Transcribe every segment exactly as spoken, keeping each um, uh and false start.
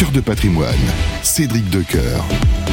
Cœur de patrimoine, Cédric Decoeur.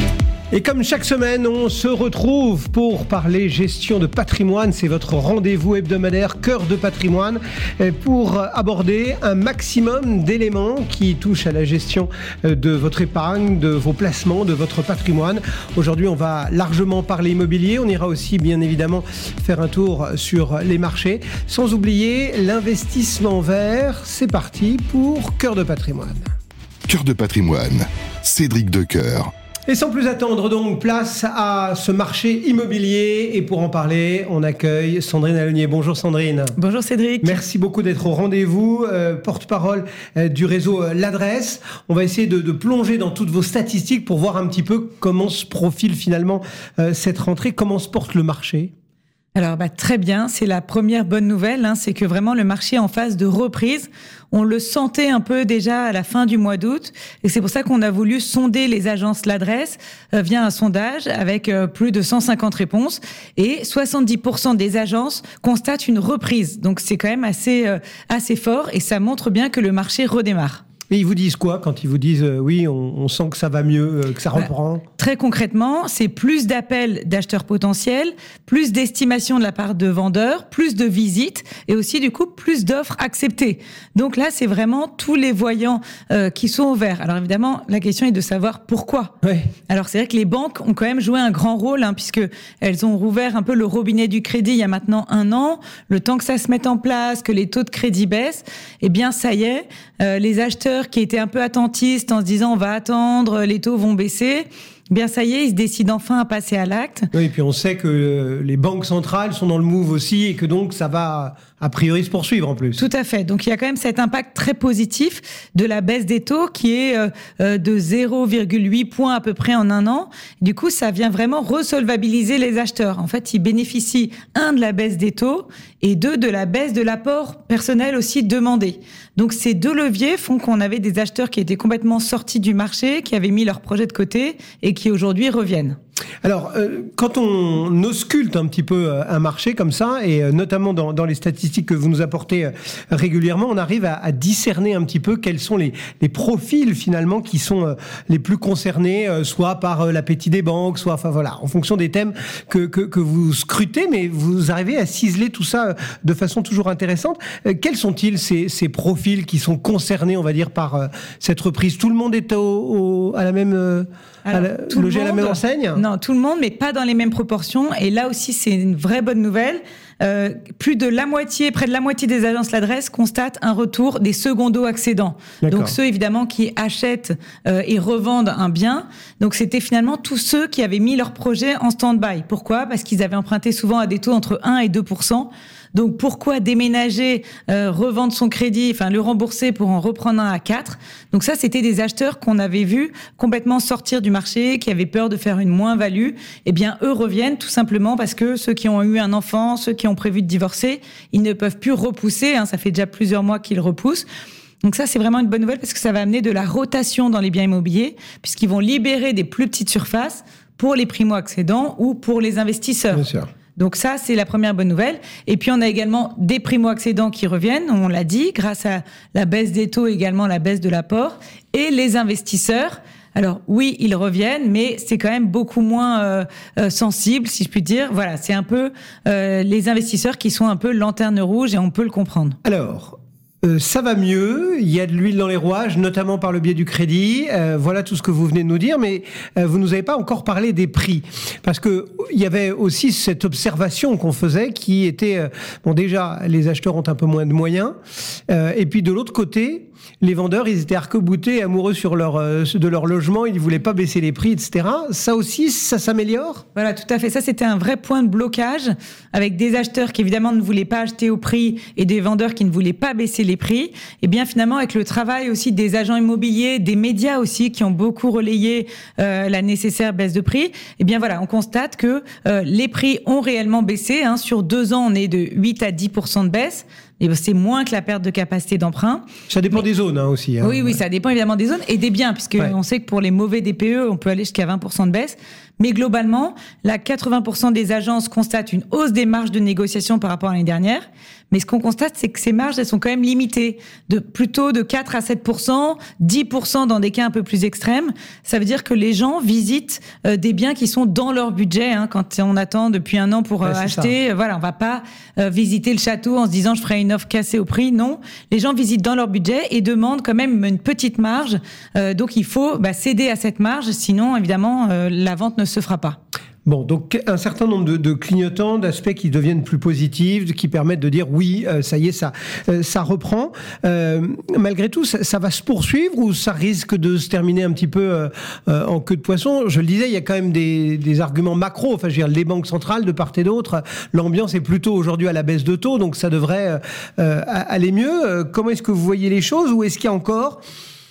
Et comme chaque semaine, on se retrouve pour parler gestion de patrimoine. C'est votre rendez-vous hebdomadaire Cœur de patrimoine pour aborder un maximum d'éléments qui touchent à la gestion de votre épargne, de vos placements, de votre patrimoine. Aujourd'hui, on va largement parler immobilier. On ira aussi, bien évidemment, faire un tour sur les marchés. Sans oublier l'investissement vert. C'est parti pour Cœur de patrimoine. Cœur de patrimoine, Cédric Decoeur. Et sans plus attendre, donc, place à ce marché immobilier. Et pour en parler, on accueille Sandrine Alonier. Bonjour Sandrine. Bonjour Cédric. Merci beaucoup d'être au rendez-vous, euh, porte-parole euh, du réseau euh, L'Adresse. On va essayer de, de plonger dans toutes vos statistiques pour voir un petit peu comment se profile finalement euh, cette rentrée, comment se porte le marché. Alors bah, très bien, c'est la première bonne nouvelle, hein, c'est que vraiment le marché est en phase de reprise. On le sentait un peu déjà à la fin du mois d'août et c'est pour ça qu'on a voulu sonder les agences L'Adresse euh, via un sondage avec euh, plus de cent cinquante réponses et soixante-dix pour cent des agences constatent une reprise. Donc c'est quand même assez, euh, assez fort et ça montre bien que le marché redémarre. Et ils vous disent quoi quand ils vous disent euh, oui, on, on sent que ça va mieux, euh, que ça reprend? Bah, Très concrètement, c'est plus d'appels d'acheteurs potentiels, plus d'estimations de la part de vendeurs, plus de visites et aussi du coup plus d'offres acceptées. Donc là, c'est vraiment tous les voyants euh, qui sont au vert. Alors évidemment, la question est de savoir pourquoi. Ouais. Alors c'est vrai que les banques ont quand même joué un grand rôle hein, puisque elles ont rouvert un peu le robinet du crédit il y a maintenant un an. Le temps que ça se mette en place, que les taux de crédit baissent, eh bien ça y est, euh, les acheteurs qui étaient un peu attentistes en se disant on va attendre, les taux vont baisser, bien ça y est, ils se décident enfin à passer à l'acte. Oui, et puis on sait que les banques centrales sont dans le move aussi et que donc ça va a priori se poursuivre en plus. Tout à fait. Donc il y a quand même cet impact très positif de la baisse des taux qui est euh, de zéro virgule huit points à peu près en un an. Du coup, ça vient vraiment resolvabiliser les acheteurs. En fait, ils bénéficient, un, de la baisse des taux et deux, de la baisse de l'apport personnel aussi demandé. Donc ces deux leviers font qu'on avait des acheteurs qui étaient complètement sortis du marché, qui avaient mis leur projet de côté et qui aujourd'hui reviennent. Alors, euh, quand on ausculte un petit peu euh, un marché comme ça, et euh, notamment dans, dans les statistiques que vous nous apportez euh, régulièrement, on arrive à, à discerner un petit peu quels sont les, les profils finalement qui sont euh, les plus concernés, euh, soit par euh, l'appétit des banques, soit, enfin voilà, en fonction des thèmes que, que, que vous scrutez, mais vous arrivez à ciseler tout ça euh, de façon toujours intéressante. Euh, quels sont-ils ces, ces profils qui sont concernés, on va dire, par euh, cette reprise? Tout le monde est au, au, à la même... Euh, Alors, à la, tout logé le monde, à la même enseigne? Non, tout le monde, mais pas dans les mêmes proportions. Et là aussi, c'est une vraie bonne nouvelle. Euh, plus de la moitié, près de la moitié des agences L'Adresse constatent un retour des secondo-accédants. D'accord. Donc ceux évidemment qui achètent euh, et revendent un bien. Donc c'était finalement tous ceux qui avaient mis leur projet en stand-by. Pourquoi ? Parce qu'ils avaient emprunté souvent à des taux entre un et deux pour cent. Donc pourquoi déménager, euh, revendre son crédit, enfin le rembourser pour en reprendre un à quatre? Donc ça, c'était des acheteurs qu'on avait vus complètement sortir du marché, qui avaient peur de faire une moins-value. Eh bien, eux reviennent tout simplement parce que ceux qui ont eu un enfant, ceux qui ont prévu de divorcer, ils ne peuvent plus repousser. Hein, ça fait déjà plusieurs mois qu'ils repoussent. Donc ça, c'est vraiment une bonne nouvelle parce que ça va amener de la rotation dans les biens immobiliers puisqu'ils vont libérer des plus petites surfaces pour les primo-accédants ou pour les investisseurs. Bien sûr. Donc ça, c'est la première bonne nouvelle. Et puis, on a également des primo-accédants qui reviennent, on l'a dit, grâce à la baisse des taux, également la baisse de l'apport. Et les investisseurs, alors oui, ils reviennent, mais c'est quand même beaucoup moins euh, euh, sensible, si je puis dire. Voilà, c'est un peu euh, les investisseurs qui sont un peu lanterne rouge et on peut le comprendre. Alors... Euh, ça va mieux, il y a de l'huile dans les rouages, notamment par le biais du crédit. Euh, voilà tout ce que vous venez de nous dire, mais euh, vous nous avez pas encore parlé des prix, parce que il y avait aussi cette observation qu'on faisait, qui était euh, bon déjà les acheteurs ont un peu moins de moyens, euh, et puis de l'autre côté, les vendeurs ils étaient arc-boutés, amoureux sur leur euh, de leur logement, ils voulaient pas baisser les prix, et cetera. Ça aussi, ça s'améliore. Voilà, tout à fait. Ça, c'était un vrai point de blocage avec des acheteurs qui évidemment ne voulaient pas acheter au prix et des vendeurs qui ne voulaient pas baisser les prix. Et bien finalement, avec le travail aussi des agents immobiliers, des médias aussi qui ont beaucoup relayé euh, la nécessaire baisse de prix, et bien voilà, on constate que euh, les prix ont réellement baissé. Hein. Sur deux ans, on est de huit à dix pour cent de baisse. Et c'est moins que la perte de capacité d'emprunt. Ça dépend Mais... des zones hein, aussi. Hein. Oui, oui, ça dépend évidemment des zones et des biens, puisque ouais. on sait que pour les mauvais D P E, on peut aller jusqu'à vingt pour cent de baisse. Mais globalement, là, quatre-vingts pour cent des agences constatent une hausse des marges de négociation par rapport à l'année dernière. Mais ce qu'on constate, c'est que ces marges, elles sont quand même limitées, de plutôt de quatre à sept pour cent, dix pour cent dans des cas un peu plus extrêmes. Ça veut dire que les gens visitent euh, des biens qui sont dans leur budget. Hein, quand on attend depuis un an pour euh, ouais, acheter, euh, voilà, on va pas euh, visiter le château en se disant je ferai une offre cassée au prix. Non, les gens visitent dans leur budget et demandent quand même une petite marge. Euh, donc il faut bah, céder à cette marge, sinon évidemment euh, la vente ne se fera pas. Bon, donc un certain nombre de, de clignotants, d'aspects qui deviennent plus positifs, qui permettent de dire oui, euh, ça y est, ça, euh, ça reprend. Euh, malgré tout, ça, ça va se poursuivre ou ça risque de se terminer un petit peu euh, euh, en queue de poisson? Je le disais, il y a quand même des, des arguments macro. Enfin, je veux dire, les banques centrales de part et d'autre, l'ambiance est plutôt aujourd'hui à la baisse de taux, donc ça devrait euh, aller mieux. Euh, comment est-ce que vous voyez les choses, ou est-ce qu'il y a encore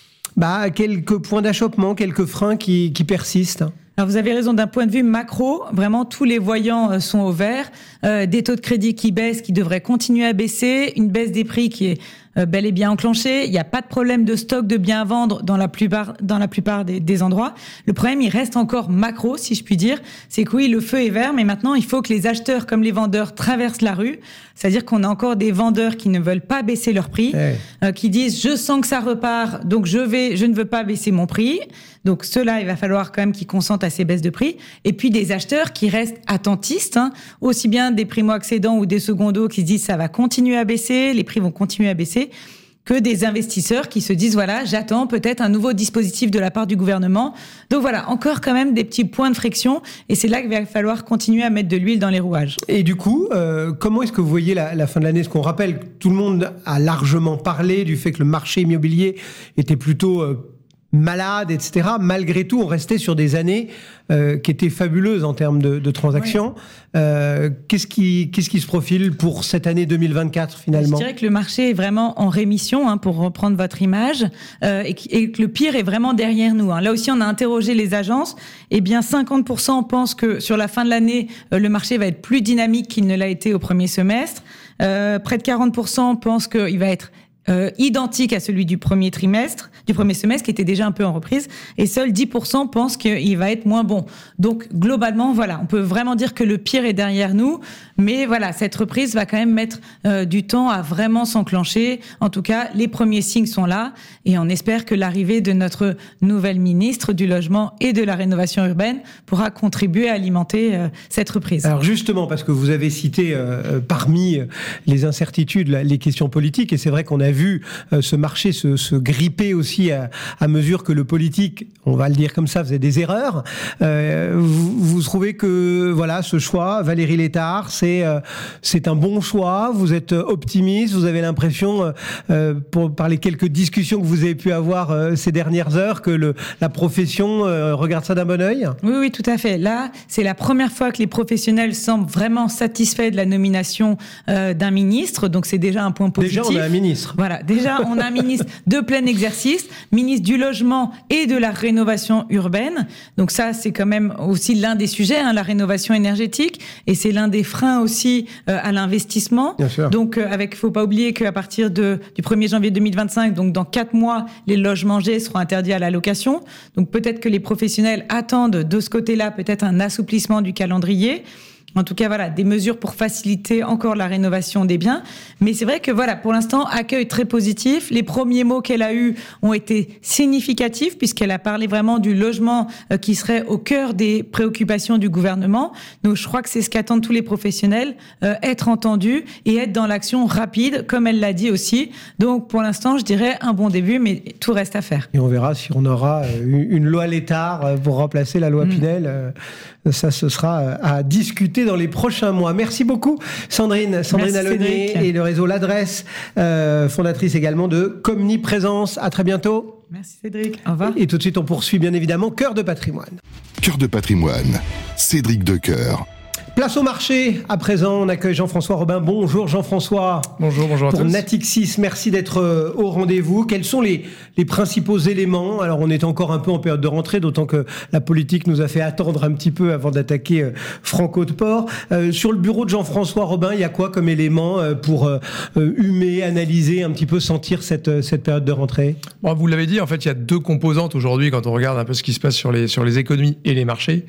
bah, quelques points d'achoppement, quelques freins qui, qui persistent? Alors vous avez raison, d'un point de vue macro, vraiment tous les voyants sont au vert, euh, des taux de crédit qui baissent, qui devraient continuer à baisser, une baisse des prix qui est euh, bel et bien enclenchée, il n'y a pas de problème de stock de biens à vendre dans la plupart, dans la plupart des, des endroits. Le problème, il reste encore macro, si je puis dire, c'est que oui, le feu est vert, mais maintenant il faut que les acheteurs comme les vendeurs traversent la rue, c'est-à-dire qu'on a encore des vendeurs qui ne veulent pas baisser leur prix, hey. euh, qui disent je sens que ça repart, donc je vais, je ne veux pas baisser mon prix. Donc ceux-là, il va falloir quand même qu'ils consentent à ces baisses de prix. Et puis des acheteurs qui restent attentistes, hein, aussi bien des primo-accédants ou des secondos qui se disent ça va continuer à baisser, les prix vont continuer à baisser, que des investisseurs qui se disent voilà, j'attends peut-être un nouveau dispositif de la part du gouvernement. Donc voilà, encore quand même des petits points de friction, et c'est là qu'il va falloir continuer à mettre de l'huile dans les rouages. Et du coup, euh, comment est-ce que vous voyez la, la fin de l'année? Ce qu'on rappelle, tout le monde a largement parlé du fait que le marché immobilier était plutôt euh, malade, et cetera. Malgré tout, on restait sur des années euh, qui étaient fabuleuses en termes de, de transactions. Oui. Euh, qu'est-ce qui, qu'est-ce qui se profile pour cette année deux mille vingt-quatre finalement? Je dirais que le marché est vraiment en rémission, hein, pour reprendre votre image, euh, et, et que le pire est vraiment derrière nous. Hein. Là aussi, on a interrogé les agences. Eh bien, cinquante pour cent pensent que sur la fin de l'année, euh, le marché va être plus dynamique qu'il ne l'a été au premier semestre. Euh, près de quarante pour cent pensent qu'il va être Euh, identique à celui du premier trimestre, du premier semestre, qui était déjà un peu en reprise, et seuls dix pour cent pensent qu'il va être moins bon. Donc, globalement, voilà, on peut vraiment dire que le pire est derrière nous, mais voilà, cette reprise va quand même mettre euh, du temps à vraiment s'enclencher. En tout cas, les premiers signes sont là, et on espère que l'arrivée de notre nouvelle ministre du Logement et de la Rénovation urbaine pourra contribuer à alimenter euh, cette reprise. Alors justement, parce que vous avez cité euh, parmi les incertitudes, les questions politiques, et c'est vrai qu'on a vu vu euh, ce marché se, se gripper aussi à, à mesure que le politique, on va le dire comme ça, faisait des erreurs. Euh, vous, vous trouvez que voilà, ce choix, Valérie Létard, c'est euh, c'est un bon choix? Vous êtes optimiste? Vous avez l'impression, euh, pour, par les quelques discussions que vous avez pu avoir euh, ces dernières heures, que le, la profession euh, regarde ça d'un bon œil? Oui, oui, tout à fait. Là, c'est la première fois que les professionnels semblent vraiment satisfaits de la nomination euh, d'un ministre, donc c'est déjà un point positif. Déjà, on a un ministre. Voilà, déjà, on a un ministre de plein exercice, ministre du logement et de la rénovation urbaine. Donc ça, c'est quand même aussi l'un des sujets, hein, la rénovation énergétique, et c'est l'un des freins aussi euh, à l'investissement. Bien sûr. Donc, euh, avec, faut pas oublier qu'à partir de, du premier janvier deux mille vingt-cinq, donc dans quatre mois, les logements G seront interdits à la location. Donc peut-être que les professionnels attendent de ce côté-là peut-être un assouplissement du calendrier. En tout cas, voilà, des mesures pour faciliter encore la rénovation des biens. Mais c'est vrai que, voilà, pour l'instant, accueil très positif. Les premiers mots qu'elle a eus ont été significatifs, puisqu'elle a parlé vraiment du logement euh, qui serait au cœur des préoccupations du gouvernement. Donc, je crois que c'est ce qu'attendent tous les professionnels, euh, être entendus et être dans l'action rapide, comme elle l'a dit aussi. Donc, pour l'instant, je dirais un bon début, mais tout reste à faire. Et on verra si on aura une loi Létard pour remplacer la loi mmh. Pinel. Ça, ce sera à discuter dans les prochains mois. Merci beaucoup, Sandrine. Sandrine Alonier et le réseau L'Adresse, euh, fondatrice également de Comniprésence. À très bientôt. Merci, Cédric. Au revoir. Et tout de suite, on poursuit bien évidemment Cœur de patrimoine. Cœur de patrimoine, Cédric Decoeur. Place au marché. À présent, on accueille Jean-François Robin. Bonjour Jean-François. Bonjour, bonjour à tous. Pour Natixis, merci d'être au rendez-vous. Quels sont les, les principaux éléments? Alors, on est encore un peu en période de rentrée, d'autant que la politique nous a fait attendre un petit peu avant d'attaquer euh, Franco-de-Port. Euh, sur le bureau de Jean-François Robin, il y a quoi comme élément euh, pour euh, humer, analyser, un petit peu sentir cette, cette période de rentrée? Bon, vous l'avez dit, en fait, il y a deux composantes aujourd'hui quand on regarde un peu ce qui se passe sur les, sur les économies et les marchés.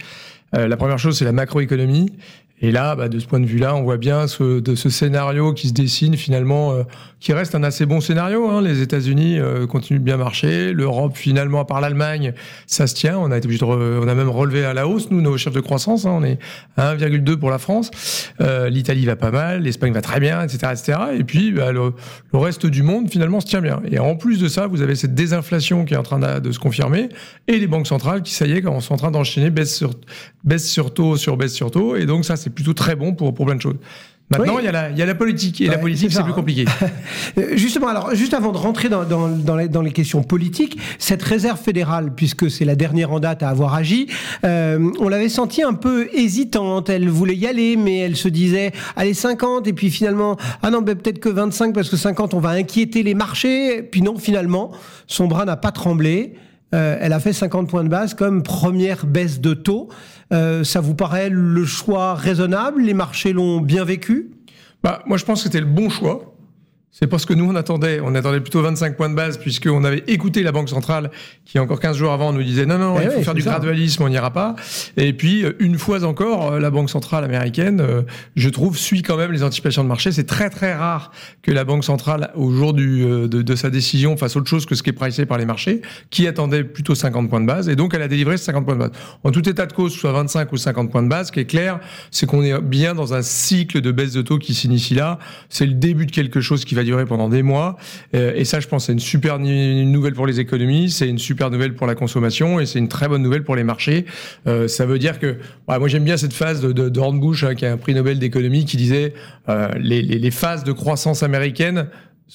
Euh, la première chose, c'est la macroéconomie. Et là, bah, de ce point de vue-là, on voit bien ce, de ce scénario qui se dessine finalement, euh, qui reste un assez bon scénario. Hein. Les États-Unis euh, continuent de bien marcher. L'Europe, finalement, à part l'Allemagne, ça se tient. On a été obligé de re, on a même relevé à la hausse, nous, nos chefs de croissance. Hein. On est à un virgule deux pour la France. Euh, L'Italie va pas mal, l'Espagne va très bien, et cetera, et cetera. Et puis, bah, le, le reste du monde, finalement, se tient bien. Et en plus de ça, vous avez cette désinflation qui est en train de, de se confirmer, et les banques centrales qui, ça y est, sont en train d'enchaîner baisse sur baisse sur taux sur baisse sur taux. Et donc ça, c'est plutôt très bon pour, pour plein de choses. Maintenant, oui. il y a la, il y a la politique. Et ouais, la politique, c'est, c'est plus compliqué. Justement, alors, juste avant de rentrer dans, dans, dans, les, dans les questions politiques, cette réserve fédérale, puisque c'est la dernière en date à avoir agi, euh, on l'avait sentie un peu hésitante. Elle voulait y aller, mais elle se disait, allez, cinquante, et puis finalement, ah non, ben, peut-être que vingt-cinq, parce que cinquante, on va inquiéter les marchés. Puis non, finalement, son bras n'a pas tremblé. Euh, elle a fait cinquante points de base comme première baisse de taux. Euh, ça vous paraît le choix raisonnable ? Les marchés l'ont bien vécu ? Bah, moi, je pense que c'était le bon choix. C'est parce que nous, on attendait, on attendait plutôt vingt-cinq points de base, puisqu'on avait écouté la Banque centrale, qui encore quinze jours avant nous disait non, non, eh il faut ouais, faire du ça. gradualisme, on n'ira pas. Et puis, une fois encore, la Banque centrale américaine, je trouve, suit quand même les anticipations de marché. C'est très, très rare que la Banque centrale, au jour du, de, de sa décision, fasse autre chose que ce qui est pricé par les marchés, qui attendaient plutôt cinquante points de base. Et donc, elle a délivré ces cinquante points de base. En tout état de cause, soit vingt-cinq ou cinquante points de base, ce qui est clair, c'est qu'on est bien dans un cycle de baisse de taux qui s'initie là. C'est le début de quelque chose qui va durer pendant des mois. Et ça, je pense, c'est une super nouvelle pour les économies, c'est une super nouvelle pour la consommation et c'est une très bonne nouvelle pour les marchés. Euh, ça veut dire que, ouais, moi j'aime bien cette phase de, de, de Hornbush, hein, qui a un prix Nobel d'économie, qui disait euh, les, les, les phases de croissance américaine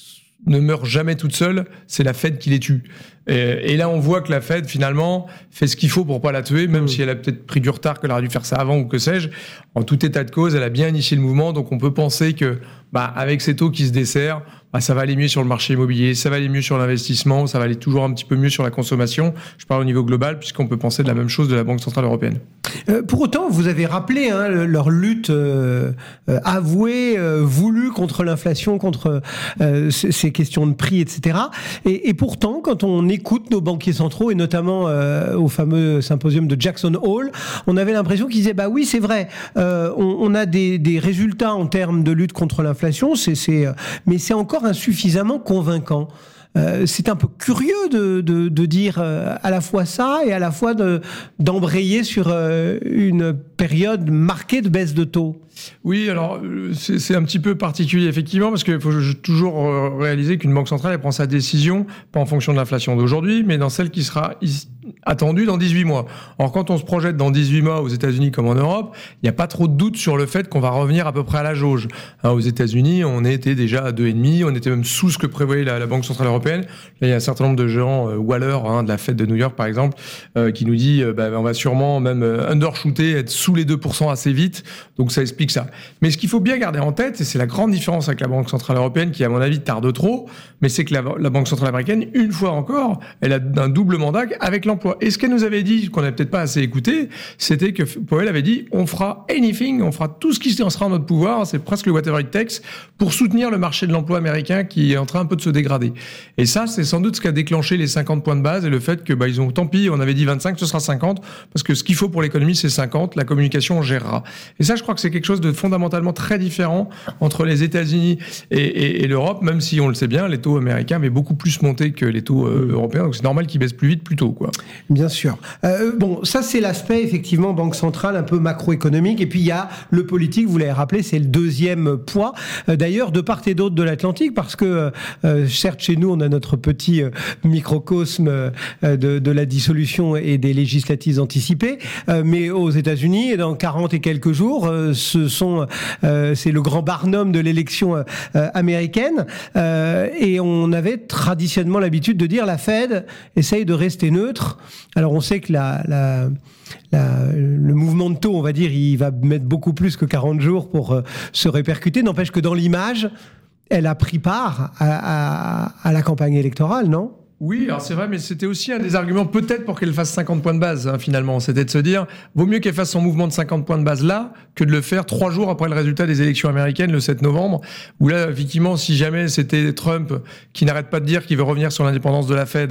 ne meurent jamais toutes seules, c'est la Fed qui les tue. Et, et là, on voit que la Fed, finalement, fait ce qu'il faut pour pas la tuer, même mmh. si elle a peut-être pris du retard, qu'elle aurait dû faire ça avant ou que sais-je. En tout état de cause, elle a bien initié le mouvement, donc on peut penser que, bah, avec ces taux qui se desserrent, bah, ça va aller mieux sur le marché immobilier, ça va aller mieux sur l'investissement, ça va aller toujours un petit peu mieux sur la consommation. Je parle au niveau global, puisqu'on peut penser de la même chose de la Banque centrale européenne. Euh, pour autant, vous avez rappelé hein, leur lutte euh, euh, avouée, euh, voulue contre l'inflation, contre euh, ces questions de prix, et cetera. Et, et pourtant, quand on écoute nos banquiers centraux, et notamment euh, au fameux symposium de Jackson Hole, on avait l'impression qu'ils disaient, bah oui, c'est vrai, euh, on, on a des, des résultats en termes de lutte contre l'inflation, c'est, c'est, mais c'est encore insuffisamment convaincant. Euh, c'est un peu curieux de, de, de dire euh, à la fois ça et à la fois de, d'embrayer sur euh, une période marquée de baisse de taux. Oui, alors c'est, c'est un petit peu particulier effectivement parce qu'il faut toujours réaliser qu'une banque centrale elle prend sa décision pas en fonction de l'inflation d'aujourd'hui, mais dans celle qui sera attendue dans dix-huit mois. Or quand on se projette dans dix-huit mois aux États-Unis comme en Europe, il n'y a pas trop de doute sur le fait qu'on va revenir à peu près à la jauge. Hein, aux États-Unis, on était déjà à deux virgule cinq, on était même sous ce que prévoyait la, la Banque centrale européenne. Là, il y a un certain nombre de gens, euh, Waller hein, de la Fed de New York par exemple, euh, qui nous dit euh, bah, on va sûrement même euh, undershooter, être sous les deux pour cent assez vite. Donc ça explique ça. Mais ce qu'il faut bien garder en tête, et c'est la grande différence avec la Banque centrale européenne, qui à mon avis tarde trop, mais c'est que la, la Banque centrale américaine, une fois encore, elle a un double mandat avec l'emploi. Et ce qu'elle nous avait dit, qu'on n'avait peut-être pas assez écouté, c'était que Powell avait dit, on fera anything, on fera tout ce qui sera en notre pouvoir, c'est presque le whatever it takes, pour soutenir le marché de l'emploi américain qui est en train un peu de se dégrader. Et ça, c'est sans doute ce qui a déclenché les cinquante points de base et le fait que, bah, ils ont, tant pis, on avait dit vingt-cinq, ce sera cinquante, parce que ce qu'il faut pour l'économie, c'est cinquante, la communication, on gérera. Et ça, je crois que c'est quelque chose de fondamentalement très différent entre les États-Unis et, et, et l'Europe, même si on le sait bien, les taux américains avaient beaucoup plus monté que les taux euh, européens, donc c'est normal qu'ils baissent plus vite, plus tôt, quoi. Bien sûr. Euh, bon, ça c'est l'aspect effectivement banque centrale un peu macroéconomique, et puis il y a le politique, vous l'avez rappelé, c'est le deuxième poids. Euh, d'ailleurs, de part et d'autre de l'Atlantique, parce que euh, certes chez nous on a notre petit euh, microcosme euh, de, de la dissolution et des législatives anticipées, euh, mais aux États-Unis, dans quarante et quelques jours, euh, ce sont Euh, c'est le grand barnum de l'élection euh, américaine, euh, et on avait traditionnellement l'habitude de dire la Fed essaye de rester neutre. Alors on sait que la, la, la, le mouvement de taux, on va dire, il va mettre beaucoup plus que quarante jours pour euh, se répercuter. N'empêche que dans l'image, elle a pris part à, à, à la campagne électorale, non ? Oui, alors c'est vrai, mais c'était aussi un des arguments peut-être pour qu'elle fasse cinquante points de base, hein, finalement. C'était de se dire, vaut mieux qu'elle fasse son mouvement de cinquante points de base là, que de le faire trois jours après le résultat des élections américaines, le sept novembre, où là, effectivement, si jamais c'était Trump qui n'arrête pas de dire qu'il veut revenir sur l'indépendance de la Fed,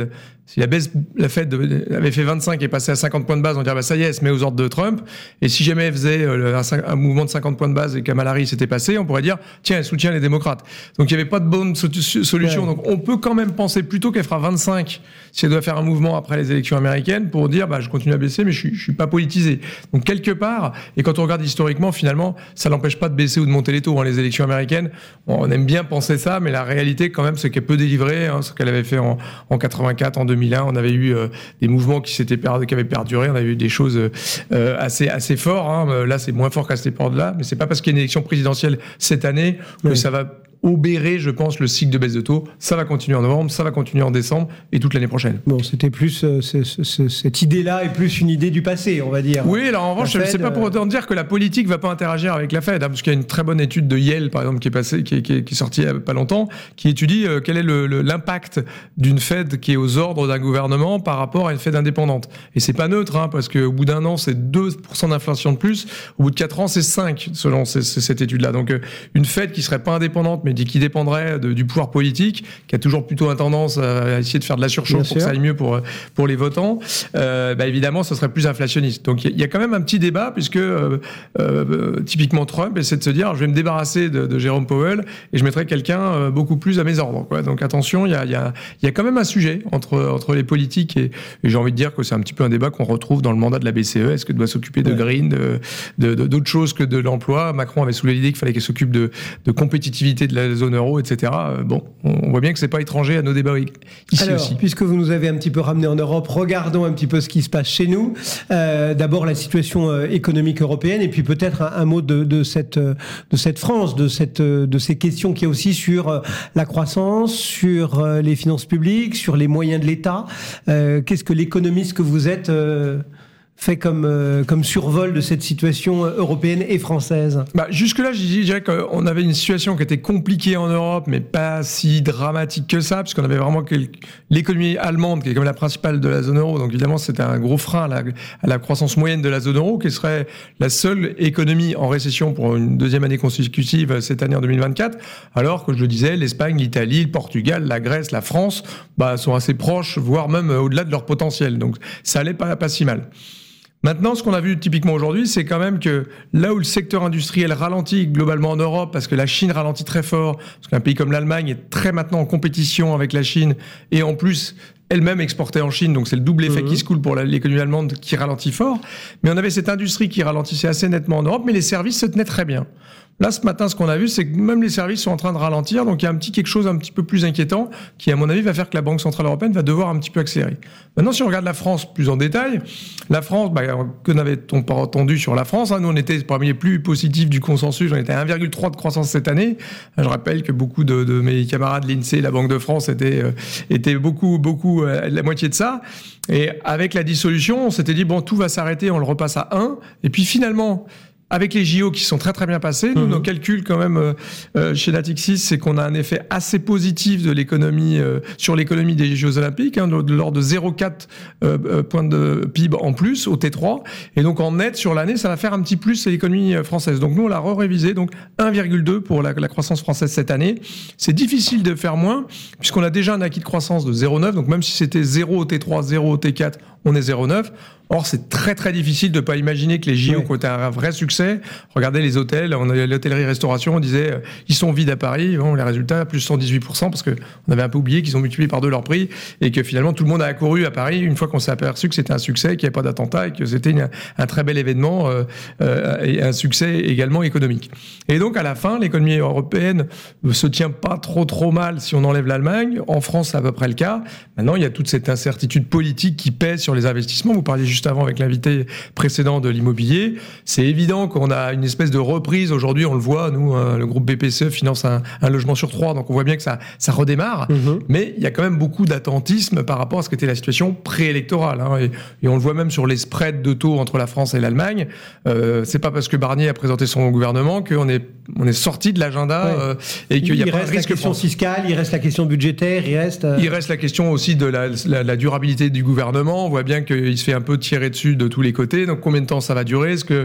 Si la baisse, la Fed avait fait vingt-cinq et passé à cinquante points de base, on dirait bah ça y est, elle se met aux ordres de Trump. Et si jamais elle faisait un, un mouvement de cinquante points de base et Kamala Harris s'était passé, on pourrait dire tiens, elle soutient les démocrates. Donc il n'y avait pas de bonne solution. Ouais. Donc on peut quand même penser plutôt qu'elle fera vingt-cinq si elle doit faire un mouvement après les élections américaines pour dire bah je continue à baisser, mais je suis, je suis pas politisé. Donc quelque part, et quand on regarde historiquement, finalement, ça l'empêche pas de baisser ou de monter les taux. Hein, les élections américaines, on aime bien penser ça, mais la réalité quand même, c'est qu'elle peut délivrer. Hein, ce qu'elle avait fait en, en quatre-vingt-quatre, en deux mille un, on avait eu euh, des mouvements qui s'étaient per- qui avaient perduré, on avait eu des choses euh, assez assez fortes. Hein. Là, c'est moins fort qu'à cette époque-là, mais c'est pas parce qu'il y a une élection présidentielle cette année que oui. ça va obérer, je pense, le cycle de baisse de taux. Ça va continuer en novembre, ça va continuer en décembre et toute l'année prochaine. Bon, c'était plus euh, c'est, c'est, cette idée-là est plus une idée du passé, on va dire. Oui, alors en revanche, c'est pas pour autant dire que la politique va pas interagir avec la Fed, hein, parce qu'il y a une très bonne étude de Yale, par exemple, qui est passée, qui est, qui est, qui est sortie il y a pas longtemps, qui étudie euh, quel est le, le, l'impact d'une Fed qui est aux ordres d'un gouvernement par rapport à une Fed indépendante. Et c'est pas neutre, hein, parce qu'au bout d'un an, c'est deux pour cent d'inflation de plus. Au bout de quatre ans, c'est cinq, selon c- c- cette étude-là. Donc, euh, une Fed qui serait pas indépendante, mais qui dépendrait de, du pouvoir politique, qui a toujours plutôt une tendance à essayer de faire de la surchauffe Bien pour sûr. que ça aille mieux pour pour les votants, euh, bah évidemment, ça serait plus inflationniste. Donc il y, y a quand même un petit débat puisque euh, euh, typiquement Trump essaie de se dire, je vais me débarrasser de, de Jérôme Powell et je mettrai quelqu'un euh, beaucoup plus à mes ordres. Quoi. Donc attention, il y a il y a il y a quand même un sujet entre entre les politiques et, et j'ai envie de dire que c'est un petit peu un débat qu'on retrouve dans le mandat de la B C E. Est-ce que doit s'occuper de ouais. green, de, de, de d'autres choses que de l'emploi? Macron avait soulevé l'idée qu'il fallait qu'elle s'occupe de de compétitivité de la zone euro, et cetera. Bon, on voit bien que c'est pas étranger à nos débats ici Alors, aussi. Puisque vous nous avez un petit peu ramené en Europe, regardons un petit peu ce qui se passe chez nous. Euh, d'abord la situation euh, économique européenne et puis peut-être un, un mot de, de cette euh, de cette France, de cette euh, de ces questions qu'il y a aussi sur euh, la croissance, sur euh, les finances publiques, sur les moyens de l'État. Euh, qu'est-ce que l'économiste que vous êtes euh, fait comme euh, comme survol de cette situation européenne et française? Bah jusque-là, je dirais qu'on avait une situation qui était compliquée en Europe, mais pas si dramatique que ça, puisqu'on avait vraiment l'économie allemande, qui est comme la principale de la zone euro. Donc évidemment, c'était un gros frein à la, à la croissance moyenne de la zone euro, qui serait la seule économie en récession pour une deuxième année consécutive cette année en deux mille vingt-quatre. Alors que je le disais, l'Espagne, l'Italie, le Portugal, la Grèce, la France, bah sont assez proches, voire même au-delà de leur potentiel. Donc ça allait pas pas si mal. Maintenant, ce qu'on a vu typiquement aujourd'hui, c'est quand même que là où le secteur industriel ralentit globalement en Europe, parce que la Chine ralentit très fort, parce qu'un pays comme l'Allemagne est très maintenant en compétition avec la Chine, et en plus elle-même exportée en Chine, donc c'est le double effet mmh. qui se coule pour la, l'économie allemande qui ralentit fort. Mais on avait cette industrie qui ralentissait assez nettement en Europe, mais les services se tenaient très bien. Là, ce matin, ce qu'on a vu, c'est que même les services sont en train de ralentir. Donc, il y a un petit quelque chose un petit peu plus inquiétant qui, à mon avis, va faire que la Banque Centrale Européenne va devoir un petit peu accélérer. Maintenant, si on regarde la France plus en détail, la France, bah, que n'avait-on pas entendu sur la France, hein, nous, on était parmi les plus positifs du consensus. On était à un virgule trois de croissance cette année. Je rappelle que beaucoup de, de mes camarades, l'INSEE, la Banque de France, étaient, euh, étaient beaucoup, beaucoup, euh, la moitié de ça. Et avec la dissolution, on s'était dit, bon, tout va s'arrêter, on le repasse à un. Et puis, finalement, avec les J O qui sont très très bien passés, nous, mmh. nos calculs quand même euh, euh, chez Natixis, c'est qu'on a un effet assez positif de l'économie euh, sur l'économie des Jeux Olympiques, hein, de, de l'ordre de zéro virgule quatre euh, points de P I B en plus au T trois, et donc en net sur l'année, ça va faire un petit plus à l'économie française. Donc nous, on l'a re-révisé, donc un virgule deux pour la, la croissance française cette année. C'est difficile de faire moins, puisqu'on a déjà un acquis de croissance de zéro virgule neuf, donc même si c'était zéro au T trois, zéro au T quatre, on est zéro virgule neuf. Or, c'est très très difficile de pas imaginer que les J O oui. ont été un vrai succès. Regardez les hôtels, on a l'hôtellerie-restauration, on disait euh, ils sont vides à Paris, bon, les résultats plus cent dix-huit pour cent parce que on avait un peu oublié qu'ils ont multiplié par deux leur prix et que finalement tout le monde a accouru à Paris une fois qu'on s'est aperçu que c'était un succès, qu'il n'y avait pas d'attentat et que c'était une, un très bel événement euh, euh, et un succès également économique. Et donc à la fin, l'économie européenne ne se tient pas trop trop mal si on enlève l'Allemagne. En France, c'est à peu près le cas. Maintenant, il y a toute cette incertitude politique qui pèse sur les investissements. Vous parliez juste avant avec l'invité précédent de l'immobilier. C'est évident qu'on a une espèce de reprise. Aujourd'hui, on le voit, nous, hein, le groupe B P C E finance un, un logement sur trois, donc on voit bien que ça, ça redémarre. Mmh. Mais il y a quand même beaucoup d'attentisme par rapport à ce qu'était la situation préélectorale. Hein, et, et on le voit même sur les spreads de taux entre la France et l'Allemagne. Euh, c'est pas parce que Barnier a présenté son gouvernement qu'on est, on est sorti de l'agenda ouais. euh, et qu'il y a il pas reste de risque la question fiscale, il reste la question budgétaire, il reste... Euh... Il reste la question aussi de la, la, la durabilité du gouvernement. On voit bien qu'il se fait un peu tirer dessus de tous les côtés. Donc, combien de temps ça va durer? Est-ce que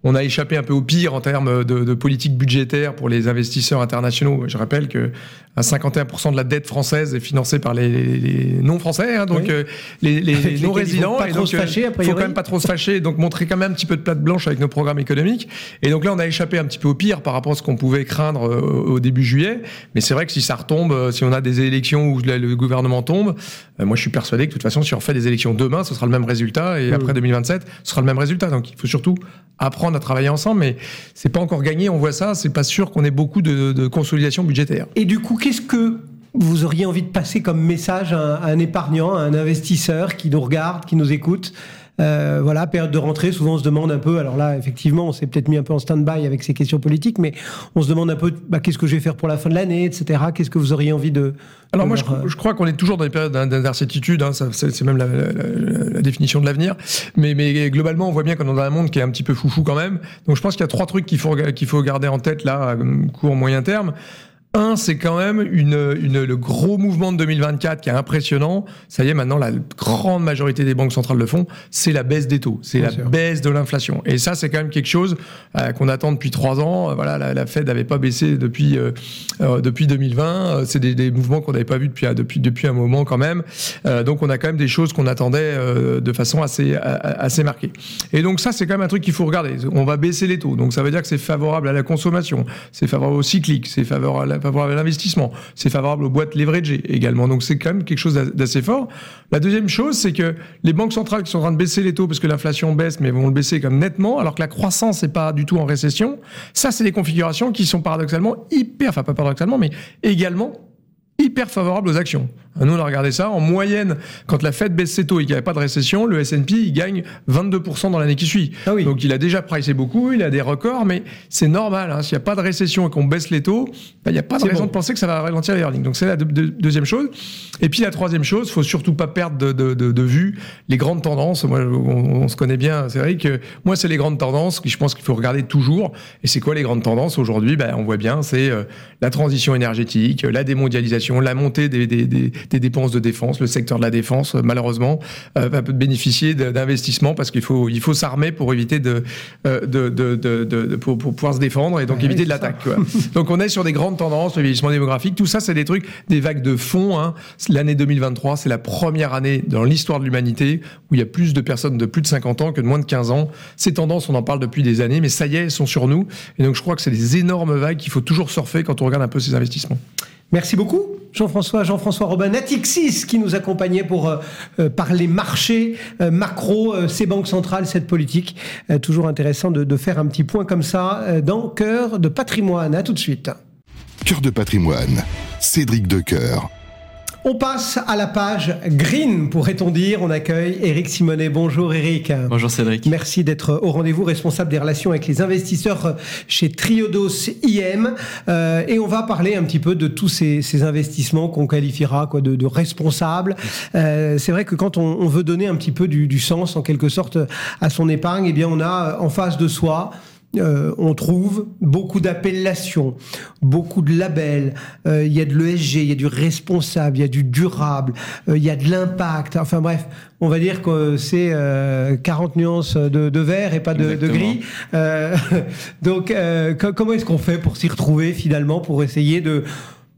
on a échappé un peu au pire en termes de, de politique budgétaire pour les investisseurs internationaux. Je rappelle que à cinquante et un pour cent de la dette française est financée par les, les, les non-français, hein, donc oui. euh, les, les, les non-résidents. Il ne faut quand même pas trop se fâcher, donc montrer quand même un petit peu de plate blanche avec nos programmes économiques. Et donc là, on a échappé un petit peu au pire par rapport à ce qu'on pouvait craindre euh, au début juillet. Mais c'est vrai que si ça retombe, euh, si on a des élections où le, le gouvernement tombe, euh, moi je suis persuadé que de toute façon, si on refait des élections demain, ce sera le même résultat. Et mmh. après deux mille vingt-sept, ce sera le même résultat. Donc il faut surtout apprendre à travailler ensemble. Mais c'est pas encore gagné, on voit ça. C'est pas sûr qu'on ait beaucoup de, de consolidation budgétaire. Et du coup, qu'est-ce que vous auriez envie de passer comme message à un, à un épargnant, à un investisseur qui nous regarde, qui nous écoute? Euh, voilà, période de rentrée, souvent on se demande un peu, alors là effectivement on s'est peut-être mis un peu en stand-by avec ces questions politiques, mais on se demande un peu bah, qu'est-ce que je vais faire pour la fin de l'année, et cetera. Qu'est-ce que vous auriez envie de... Alors de moi leur... je, je crois qu'on est toujours dans des périodes d'incertitude, hein, ça, c'est, c'est même la, la, la, la définition de l'avenir, mais, mais globalement on voit bien qu'on est dans un monde qui est un petit peu foufou quand même, donc je pense qu'il y a trois trucs qu'il faut, qu'il faut garder en tête là, à court, moyen terme. Un, c'est quand même une, une, le gros mouvement de deux mille vingt-quatre qui est impressionnant. Ça y est, maintenant, la grande majorité des banques centrales le font. C'est la baisse des taux. C'est Bien la sûr. baisse de l'inflation. Et ça, c'est quand même quelque chose euh, qu'on attend depuis trois ans. Euh, voilà, la, la Fed n'avait pas baissé depuis, euh, euh, depuis deux mille vingt. Euh, c'est des, des mouvements qu'on n'avait pas vus depuis, depuis, depuis un moment quand même. Euh, donc, on a quand même des choses qu'on attendait euh, de façon assez, assez marquée. Et donc, ça, c'est quand même un truc qu'il faut regarder. On va baisser les taux. Donc, ça veut dire que c'est favorable à la consommation. C'est favorable au cyclique. C'est favorable à la favorable à l'investissement, c'est favorable aux boîtes leveragées également, donc c'est quand même quelque chose d'assez fort. La deuxième chose, c'est que les banques centrales qui sont en train de baisser les taux parce que l'inflation baisse, mais vont le baisser comme nettement, alors que la croissance n'est pas du tout en récession, ça c'est des configurations qui sont paradoxalement hyper, enfin pas paradoxalement, mais également hyper favorable aux actions. Nous, on a regardé ça. En moyenne, quand la Fed baisse ses taux et qu'il n'y avait pas de récession, le S and P, il gagne vingt-deux pour cent dans l'année qui suit. Ah oui. Donc, il a déjà pricé beaucoup, il a des records, mais c'est normal. Hein. S'il n'y a pas de récession et qu'on baisse les taux, ben, il n'y a pas de c'est raison bon. de penser que ça va ralentir les earnings. Donc, c'est la de- de- deuxième chose. Et puis, la troisième chose, il ne faut surtout pas perdre de, de, de, de vue les grandes tendances. Moi, on, on se connaît bien. C'est vrai que moi, c'est les grandes tendances que je pense qu'il faut regarder toujours. Et c'est quoi les grandes tendances aujourd'hui? Ben, on voit bien, c'est euh, la transition énergétique, la démondialisation, la montée des, des, des, des dépenses de défense. Le secteur de la défense, malheureusement, euh, va bénéficier d'investissements parce qu'il faut, il faut s'armer pour éviter de, de, de, de, de, de pour, pour pouvoir se défendre et donc ouais, éviter de l'attaque. Quoi. Donc on est sur des grandes tendances, le vieillissement démographique, tout ça, c'est des trucs, des vagues de fond. Hein. L'année deux mille vingt-trois, c'est la première année dans l'histoire de l'humanité où il y a plus de personnes de plus de cinquante ans que de moins de quinze ans. Ces tendances, on en parle depuis des années, mais ça y est, elles sont sur nous. Et donc je crois que c'est des énormes vagues qu'il faut toujours surfer quand on regarde un peu ces investissements. Merci beaucoup, Jean-François. Jean-François Robin, Natixis, qui nous accompagnait pour euh, euh, parler marché, euh, macro, euh, ces banques centrales, cette politique. Euh, toujours intéressant de, de faire un petit point comme ça euh, dans Cœur de patrimoine. À tout de suite. Cœur de patrimoine, Cédric Decoeur. On passe à la page Green, pourrait-on dire. On accueille Éric Simonet. Bonjour Éric. Bonjour Cédric. Merci d'être au rendez-vous, responsable des relations avec les investisseurs chez Triodos I M. Euh, et on va parler un petit peu de tous ces, ces investissements qu'on qualifiera quoi, de, de responsables. Euh, c'est vrai que quand on, on veut donner un petit peu du, du sens, en quelque sorte, à son épargne, eh bien on a en face de soi... Euh, on trouve beaucoup d'appellations, beaucoup de labels. Il euh, y a de l'E S G, il y a du responsable, il y a du durable, il euh, y a de l'impact. Enfin bref, on va dire que c'est euh, quarante nuances de, de vert et pas de, de gris. Euh, donc, euh, co- comment est-ce qu'on fait pour s'y retrouver finalement, pour essayer de,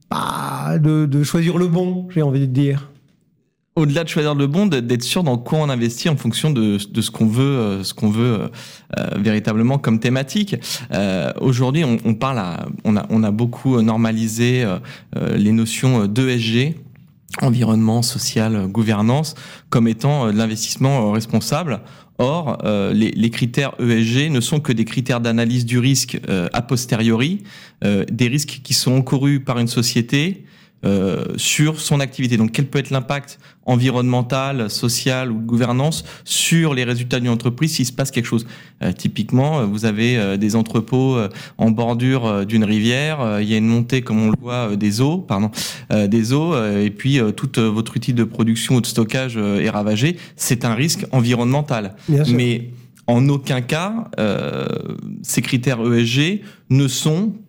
bah, de, de choisir le bon, j'ai envie de dire? Au-delà de choisir le bon, d'être sûr dans quoi on investit en fonction de, de ce qu'on veut, ce qu'on veut euh, véritablement comme thématique. Euh, aujourd'hui, on, on parle, à, on a, on a beaucoup normalisé euh, les notions d'E S G, environnement, social, gouvernance, comme étant de l'investissement responsable. Or, euh, les, les critères E S G ne sont que des critères d'analyse du risque euh, a posteriori, euh, des risques qui sont encourus par une société. Euh, sur son activité. Donc, quel peut être l'impact environnemental, social ou de gouvernance sur les résultats d'une entreprise s'il se passe quelque chose. Euh, typiquement, vous avez euh, des entrepôts euh, en bordure euh, d'une rivière, euh, il y a une montée, comme on le voit, euh, des eaux, pardon, euh, des eaux, euh, et puis euh, toute euh, votre outil de production ou de stockage euh, est ravagé. C'est un risque environnemental. Mais en aucun cas, euh, ces critères E S G ne sont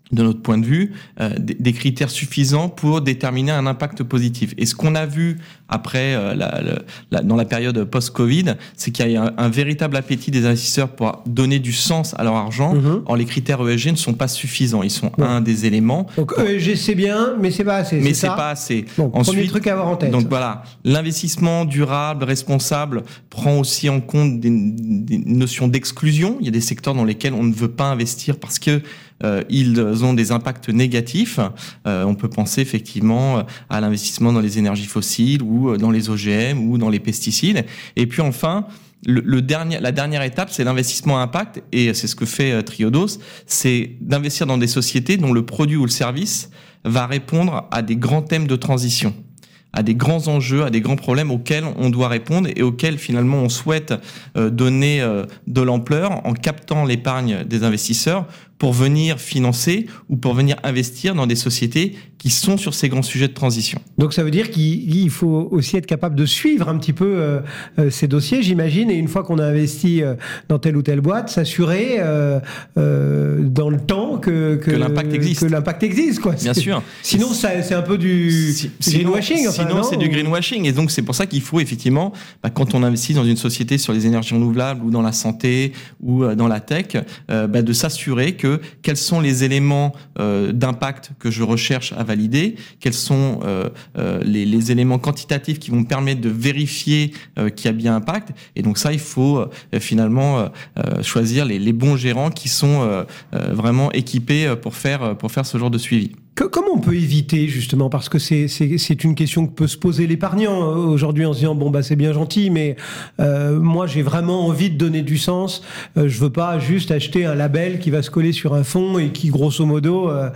de notre point de vue, euh, des, des critères suffisants pour déterminer un impact positif. Et ce qu'on a vu après, euh, la, la, la, dans la période post-Covid, c'est qu'il y a un, un véritable appétit des investisseurs pour donner du sens à leur argent. Mm-hmm. Or, les critères E S G ne sont pas suffisants. Ils sont ouais. un des éléments. Donc, pour... E S G, c'est bien, mais c'est pas assez. Mais c'est, c'est pas assez. Bon, Ensuite, premier truc à avoir en tête. Donc voilà, l'investissement durable, responsable, prend aussi en compte des, des notions d'exclusion. Il y a des secteurs dans lesquels on ne veut pas investir parce que Euh, ils ont des impacts négatifs. Euh, on peut penser effectivement à l'investissement dans les énergies fossiles ou dans les O G M ou dans les pesticides. Et puis enfin, le, le dernier, la dernière étape, c'est l'investissement à impact. Et c'est ce que fait euh, Triodos, c'est d'investir dans des sociétés dont le produit ou le service va répondre à des grands thèmes de transition, à des grands enjeux, à des grands problèmes auxquels on doit répondre et auxquels finalement on souhaite euh, donner euh, de l'ampleur en captant l'épargne des investisseurs pour venir financer ou pour venir investir dans des sociétés qui sont sur ces grands sujets de transition. Donc ça veut dire qu'il faut aussi être capable de suivre un petit peu euh, euh, ces dossiers, j'imagine, et une fois qu'on a investi euh, dans telle ou telle boîte, s'assurer euh, euh, dans le temps que, que, que l'impact existe. Que l'impact existe, quoi. Bien c'est, sûr. Sinon, ça, c'est un peu du si, greenwashing. Enfin, sinon, non, c'est ou... du greenwashing. Et donc, c'est pour ça qu'il faut effectivement, bah, quand on investit dans une société sur les énergies renouvelables ou dans la santé ou euh, dans la tech, euh, bah, de s'assurer que quels sont les éléments euh, d'impact que je recherche à valider, quels sont euh, euh, les, les éléments quantitatifs qui vont me permettre de vérifier euh, qu'il y a bien impact. Et donc ça, il faut euh, finalement euh, choisir les, les bons gérants qui sont euh, euh, vraiment équipés pour faire, pour faire ce genre de suivi. Comment on peut éviter, justement, parce que c'est, c'est, c'est une question que peut se poser l'épargnant aujourd'hui en se disant, bon, bah, c'est bien gentil, mais euh, moi, j'ai vraiment envie de donner du sens. Euh, je veux pas juste acheter un label qui va se coller sur un fonds et qui, grosso modo, euh,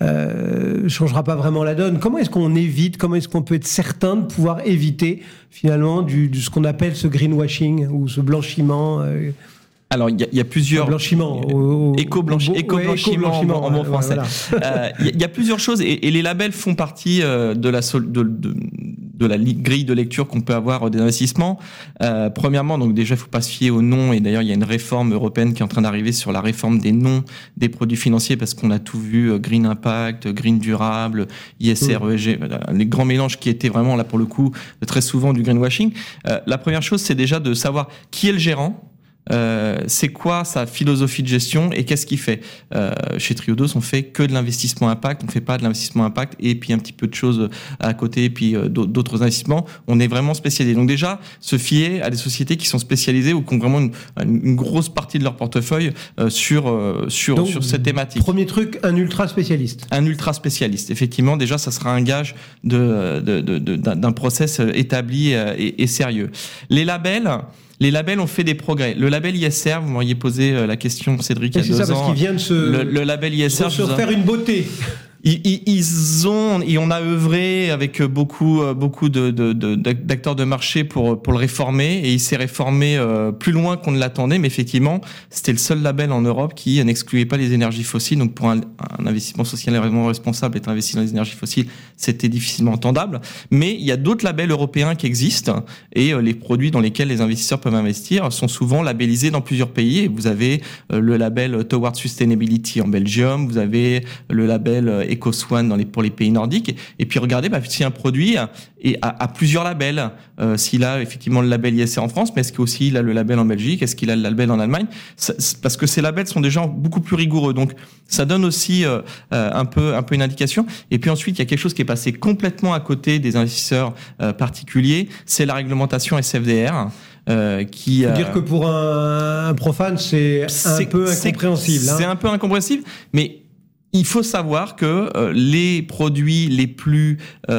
euh, changera pas vraiment la donne. Comment est-ce qu'on évite, comment est-ce qu'on peut être certain de pouvoir éviter, finalement, du, du ce qu'on appelle ce greenwashing ou ce blanchiment euh, Alors, il y, y a plusieurs... Blanchiment. Éco-blanchiment éco ouais, éco en bon français. Il voilà. euh, y, y a plusieurs choses et, et les labels font partie euh, de, la sol, de, de, de la grille de lecture qu'on peut avoir des investissements. Euh, premièrement, donc déjà, il ne faut pas se fier aux noms. Et d'ailleurs, il y a une réforme européenne qui est en train d'arriver sur la réforme des noms des produits financiers parce qu'on a tout vu, euh, Green Impact, Green Durable, I S R, mmh. E S G, les grands mélanges qui étaient vraiment, là, pour le coup, très souvent du greenwashing. Euh, la première chose, c'est déjà de savoir qui est le gérant. Euh, c'est quoi sa philosophie de gestion et qu'est-ce qu'il fait. Euh, chez Triodos, on fait que de l'investissement impact, on fait pas de l'investissement impact et puis un petit peu de choses à côté et puis euh, d'autres investissements. On est vraiment spécialisé. Donc déjà, se fier à des sociétés qui sont spécialisées ou qui ont vraiment une, une grosse partie de leur portefeuille euh, sur euh, sur Donc, sur cette thématique. Premier truc, un ultra spécialiste. Un ultra spécialiste. Effectivement, déjà, ça sera un gage de, de, de, de d'un process établi et, et sérieux. Les labels. Les labels ont fait des progrès. Le label I S R, vous m'auriez posé la question, Cédric, il y a deux ans. C'est ça, parce qu'il vient de se... Le, le label I S R... Se faire une beauté. Ils, ils, ils ont, et on a œuvré avec beaucoup, beaucoup de, de, de, d'acteurs de marché pour, pour le réformer, et il s'est réformé euh, plus loin qu'on ne l'attendait, mais effectivement, c'était le seul label en Europe qui n'excluait pas les énergies fossiles. Donc, pour un, un investissement socialement responsable, être investi dans les énergies fossiles, c'était difficilement entendable. Mais il y a d'autres labels européens qui existent, et euh, les produits dans lesquels les investisseurs peuvent investir sont souvent labellisés dans plusieurs pays. Et vous avez euh, le label Toward Sustainability en Belgium, vous avez le label euh, EcoSwan dans les, pour les pays nordiques. Et puis regardez, bah, si un produit est à, à plusieurs labels, euh, s'il a effectivement le label I S R en France, mais est-ce qu'il a le label en Belgique, est-ce qu'il a le label en Allemagne, ça, parce que ces labels sont déjà beaucoup plus rigoureux. Donc ça donne aussi euh, un peu un peu une indication. Et puis ensuite, il y a quelque chose qui est passé complètement à côté des investisseurs euh, particuliers, c'est la réglementation S F D R. Euh, qui euh, dire que pour un, un profane, c'est, c'est un peu incompréhensible. C'est, hein. c'est un peu incompréhensible, mais il faut savoir que euh, les produits les plus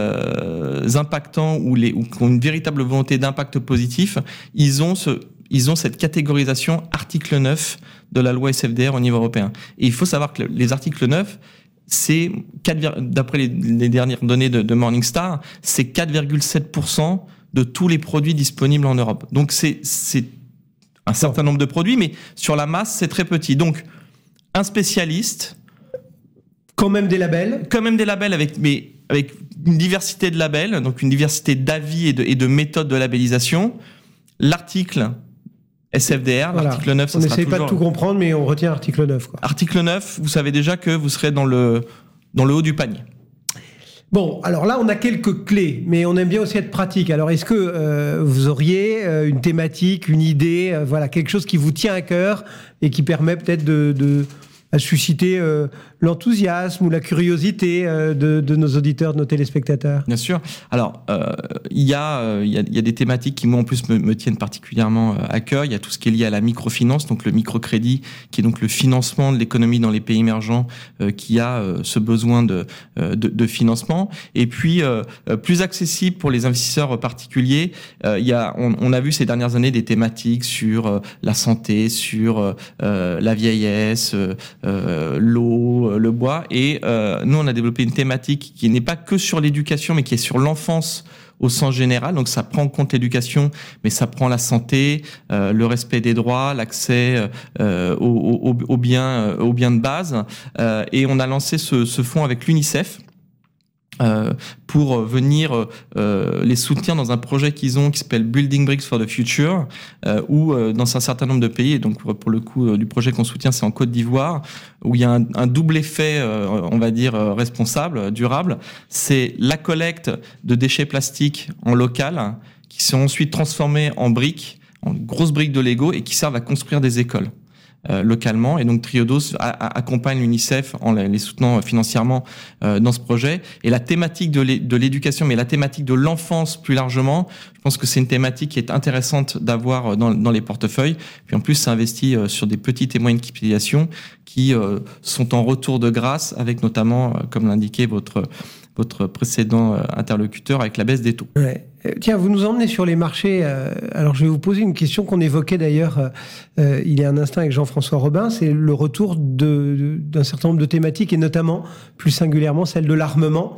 euh, impactants ou les ou qui ont une véritable volonté d'impact positif, ils ont ce ils ont cette catégorisation article neuf de la loi S F D R au niveau européen. Et il faut savoir que les articles neuf, c'est quatre, d'après les, les dernières données de, de Morningstar, c'est quatre virgule sept pour cent de tous les produits disponibles en Europe. Donc c'est c'est un certain nombre de produits, mais sur la masse, c'est très petit. Donc un spécialiste. Quand même des labels. Quand même des labels avec, mais avec une diversité de labels, donc une diversité d'avis et de, et de méthodes de labellisation. L'article S F D R, voilà. L'article neuf, ça on sera toujours... On n'essaye pas de tout comprendre, mais on retient l'article neuf. Quoi. Article neuf, vous savez déjà que vous serez dans le, dans le haut du panier. Bon, alors là, on a quelques clés, mais on aime bien aussi être pratique. Alors, est-ce que euh, vous auriez euh, une thématique, une idée, euh, voilà, quelque chose qui vous tient à cœur et qui permet peut-être de... de à susciter euh, l'enthousiasme ou la curiosité euh, de, de nos auditeurs, de nos téléspectateurs? Bien sûr. Alors, il euh, y, euh, y, a, y a des thématiques qui, moi, en plus, me, me tiennent particulièrement à cœur. Il y a tout ce qui est lié à la microfinance, donc le microcrédit, qui est donc le financement de l'économie dans les pays émergents, euh, qui a euh, ce besoin de, euh, de, de financement. Et puis, euh, plus accessible pour les investisseurs particuliers, euh, y a, on, on a vu ces dernières années des thématiques sur euh, la santé, sur euh, la vieillesse, euh, Euh, l'eau, le bois, et euh, nous on a développé une thématique qui n'est pas que sur l'éducation, mais qui est sur l'enfance au sens général. Donc ça prend en compte l'éducation, mais ça prend la santé, euh, le respect des droits, l'accès euh, aux, aux, aux biens, aux biens de base. Euh, et on a lancé ce, ce fonds avec l'UNICEF. Euh, pour venir euh, les soutenir dans un projet qu'ils ont qui s'appelle Building Bricks for the Future, euh, où euh, dans un certain nombre de pays, et donc pour le coup euh, du projet qu'on soutient, c'est en Côte d'Ivoire, où il y a un, un double effet, euh, on va dire, euh, responsable, durable. C'est la collecte de déchets plastiques en local, qui sont ensuite transformés en briques, en grosses briques de Lego, et qui servent à construire des écoles. Euh, localement, et donc Triodos a, a, accompagne l'UNICEF en les, les soutenant financièrement euh, dans ce projet. Et la thématique de, l'é, de l'éducation, mais la thématique de l'enfance plus largement, je pense que c'est une thématique qui est intéressante d'avoir dans, dans les portefeuilles. Puis en plus, ça investit euh, sur des petites et moyennes capitalisations qui euh, sont en retour de grâce, avec notamment, euh, comme l'indiquait votre votre précédent interlocuteur, avec la baisse des taux. Ouais. Tiens, vous nous emmenez sur les marchés. Euh, alors, je vais vous poser une question qu'on évoquait d'ailleurs euh, il y a un instant avec Jean-François Robin. C'est le retour de, de, d'un certain nombre de thématiques, et notamment, plus singulièrement, celle de l'armement,